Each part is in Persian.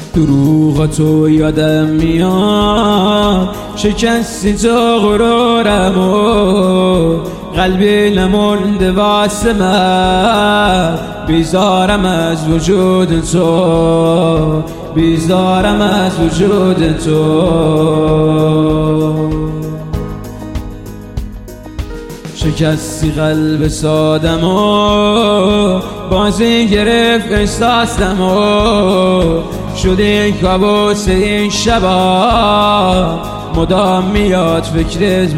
دروغ تو یادم میاد، شکستی تو غرورمو، قلبی نمونده واسه من، بیزارم از وجود تو، بیزارم از وجود تو. شکستی قلب سادمو، بازی گرفت احساسمو، شدی کابوس این شبا، مدام میاد فکرت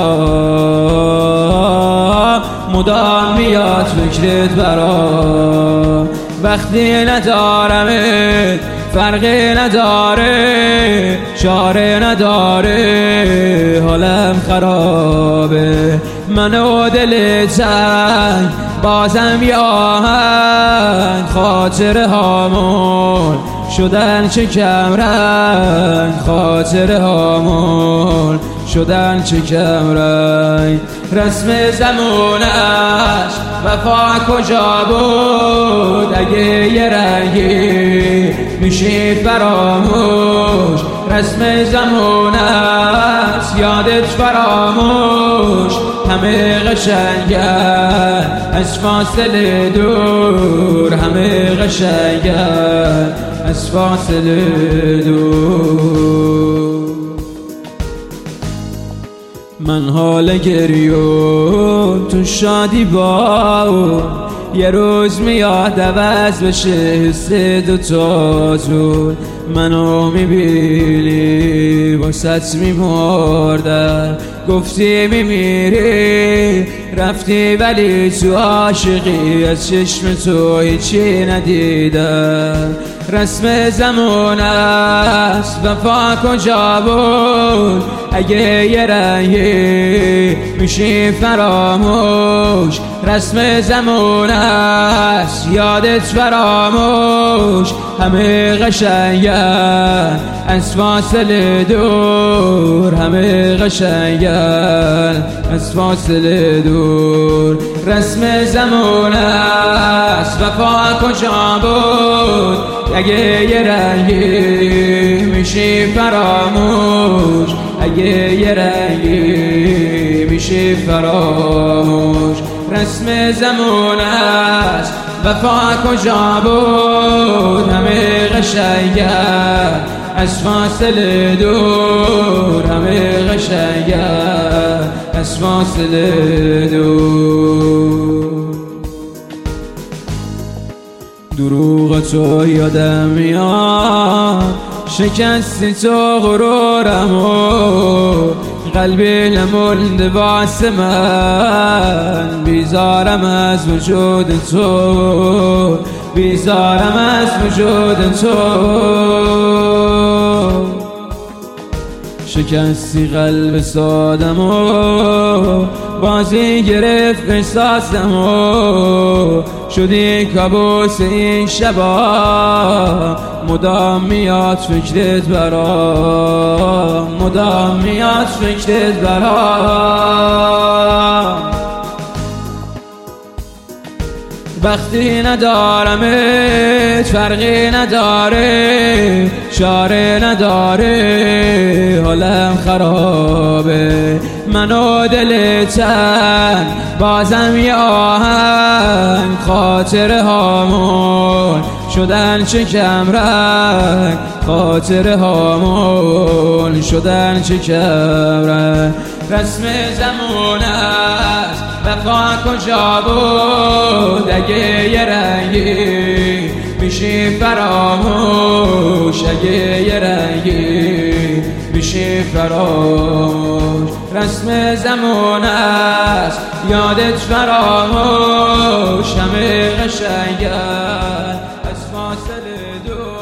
برا، مدام میاد فکرت برا. وقتی ندارمت فرقی نداره، چاره نداره، حالم خرابه، من و دل تنگ بازم یه آهنگ، خاطره هامون شدن چه کمرنگ، خاطره هامون شدن چه کمرنگ. رسم زمونش وفا کجا بود، اگه یه رنگی میشی فراموش، رسم زمونش یادت فراموش، همه قشنگن از فاصله دور، همه قشنگن از فاصله دور. من حال گریون تو شادی با، یه روز میاد عوض بشه حس دوتا زون، منو میبینی واسط میمردم، گفتی میمیری رفتی ولی تو عاشقی، از چشم تو هیچی ندیدم. رسم زمان است وفا کجا بود، اگه یه رنگی میشی فراموش، رسم زمان است یادت فراموش، همه قشنگن از فاصله دور، همه قشنگن از فاصله دور. رسم زمان است وفا کجا بود، اگه یه رنگی میشی فراموش، اگه یه رنگی میشی فراموش. رسم زمان است وفا کجا بود، همه قشنگن از فاصله دور، همه قشنگن از فاصله دور. دروغ تو یادم میاد، شکستی تو غرورمو، قلبی نمونده واسه من، بیزارم از وجود تو، بیزارم از وجود تو. شکستی قلب سادمو، بازی گرفت احساسمو، شدی کابوس این شبا، مدام میاد فکرت برا، مدام میاد فکرت برا. وقتی ندارمت فرقی نداره، چاره نداره، حالم خرابه، من و دل تنگ بازم یه آهنگ، خاطره هامون شدن چه کمرنگ، خاطره هامون شدن چه کمرنگ. رسم زمان است وفا کجا بود، اگه یه رنگی میشی فراموش، اگه یه رنگی میشی فراموش. رسم زمان است یادت فراموش، همه قشنگن از فاصله دور.